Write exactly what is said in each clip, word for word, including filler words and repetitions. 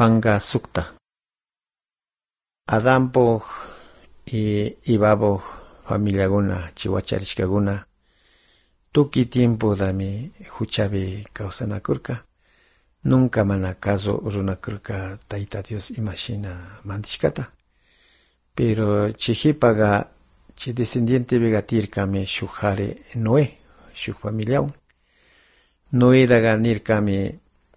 Juanga Sukta. Adampo y Ibabo familia guna, chihuacharishka guna, tuki tiempo dami huchabi kausanakurka, nunca mana caso runakurka taita Dios imagina mandishkata, pero chihipaga chi descendiente vegatirkami shukhare Noé, shuk familia Noé daga nirkami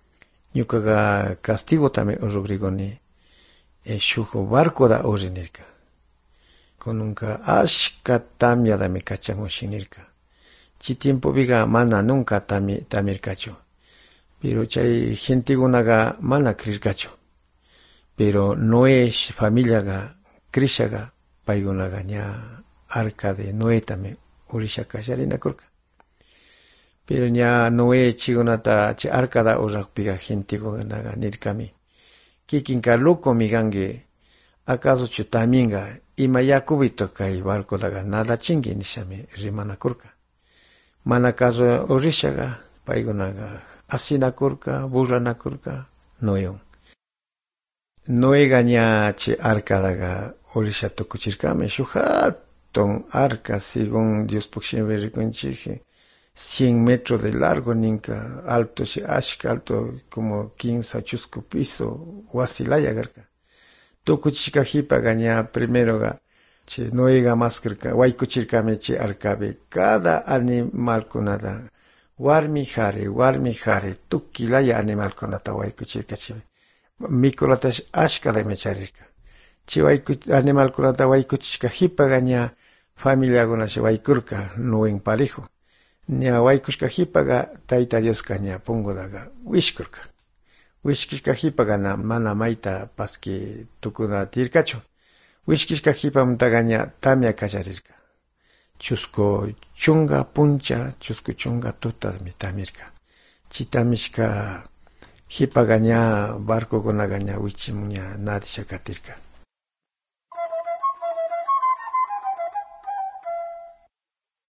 ñukaga castigo tame urugrigoni e shuk barco da orinirka. Konunka ashka tamya dami kachamoshinirka. Chi tiempo viga mana nunca tami tamirkacho. Pero chay gentigunaga mana krirkacho. Pero Noé familia ga krishaga paigunaga ña arca de Noé tame urishaka sharinakurka. Pero ña Noé chigunata chi arca da urakpiga gentigunaga nirkami. Kikinka loco migange acaso chutaminga ima yakubito kai barco daga nada chingi nishami rimanakurka. Mana caso orishaga paigunaga asinakurka, burranakurka, Noeon. Noega ña chi arca daga orisha tokuchirkame shuhaton arca según Dios pukshinbe rikunchije cien metros de largo ninka alto chi ashka alto como quince chusco piso wasilaya garka. Tokuchika hipa gaña primero ga che Noega maskerka waikuchirkame chi arcabe cada animal kunada warmi jare warmi jare tukilaya animal kunata waikuchirka chive mikolata ashka de mecharirka chi waiku animal kunata waikuchika hipa gaña familia guna chi waikurka noen parejo ña waikushka hipa ga taita Dios kaña pongo daga wishkurka wishkishka hipa gana mana maita paski tukuna tirkacho wishkishka hipa mtagaña tamia kacharirka chusco chunga puncha chusco chunga tuta mi tamirka chitamishka hipa gaña barco guna gaña wichimuña nadisha katirka